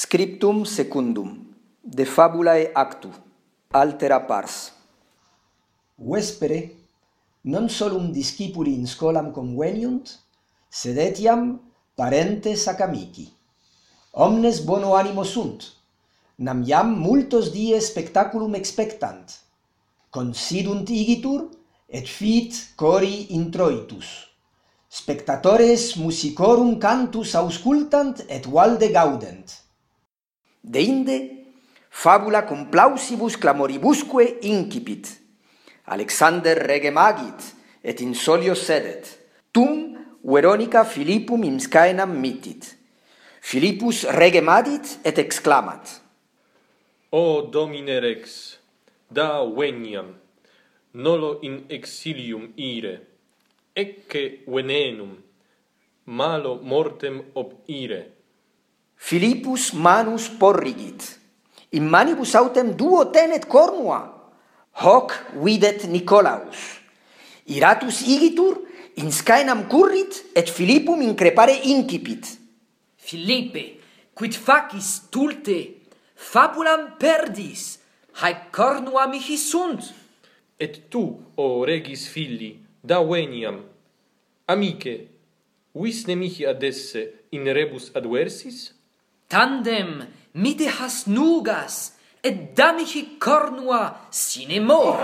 Scriptum secundum, de fabulae actu, altera pars. Vespere, non solum discipuli in scholam conveniunt, sed etiam parentes ac amici. Omnes bono animo sunt, nam iam multos dies spectaculum expectant. Considunt igitur, et fit cori introitus. Spectatores musicorum cantus auscultant et valde gaudent. Deinde, fabula complausibus clamoribusque incipit. Alexander regem agit, et in solio sedet. Tum Veronica Philippum in scaenam mittit. Philippus regem adit et exclamat: O Domine Rex, da veniam, nolo in exilium ire, ecce venenum, malo mortem ob ire. Philippus manus porrigit, in manibus autem duo tenet cornua, hoc videt Nicolaus. Iratus igitur, in scaenam currit, et Philippum increpare incipit. Philippe, quid facis tulte, fabulam perdis, haec cornua mihi sunt. Et tu, o regis filii, da veniam, amice, vis ne mihi adesse in rebus adversis? Tandem mite has nugas, et da mihi cornua sine mor.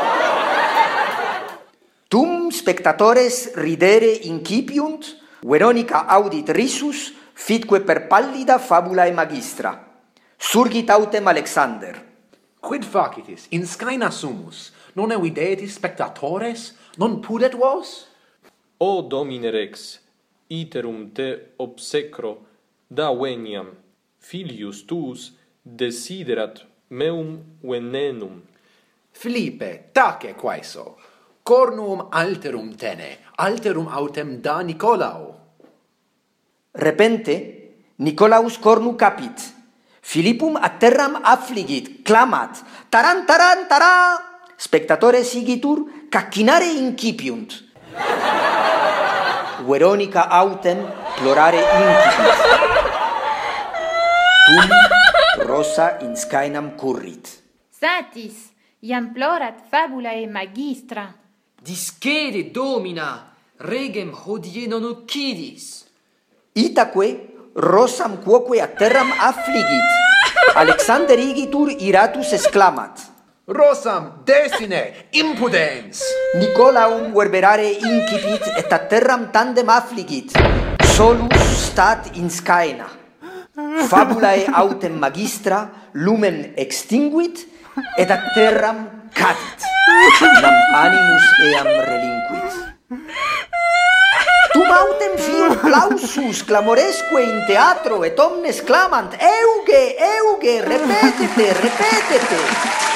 Tum spectatores ridere incipiunt, Veronica audit risus, fitque per pallida fabulae magistra. Surgit autem Alexander: Quid facitis? In scaena sumus, non evidetis spectatores? Non pudet vos? O Domine Rex, iterum te obsecro da veniam, filius tuus desiderat meum venenum. Philippe, tace quaeso, cornuum alterum tene, alterum autem da Nicolao. Repente, Nicolaus cornu capit. Philippum a terram affligit, clamat: taran, taran, tara! Spectatores igitur, caccinare incipiunt. Veronica autem plorare incipit. Tum rosa in scaenam currit. Satis, iam plorat fabulae magistra. Discede, Domina, regem hodie non occidis. Itaque rosam quoque a terram affligit. Alexander igitur iratus exclamat: Rosam desine, impudens! Nicolaum verberare incipit et a terram tandem affligit. Solus stat in scaena. Fabulae autem magistra lumen extinguit et a terram cadit. Nam animus eam relinquit. Tum autem fium plausus clamoresque in teatro et omnes clamant: Euge, euge, repetete, repetete.